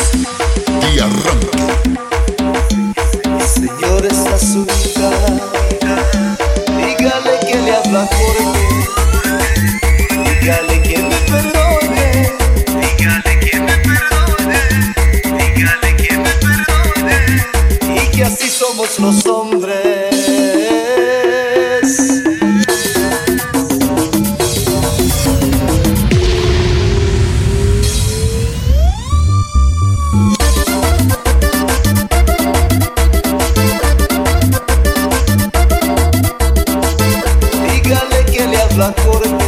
y arranque. Señor, está su vida, dígale que le habla Jorge, dígale que me perdone, dígale que me perdone, dígale que me perdone, y que así somos los hombres. Dígale que le habla Jorge,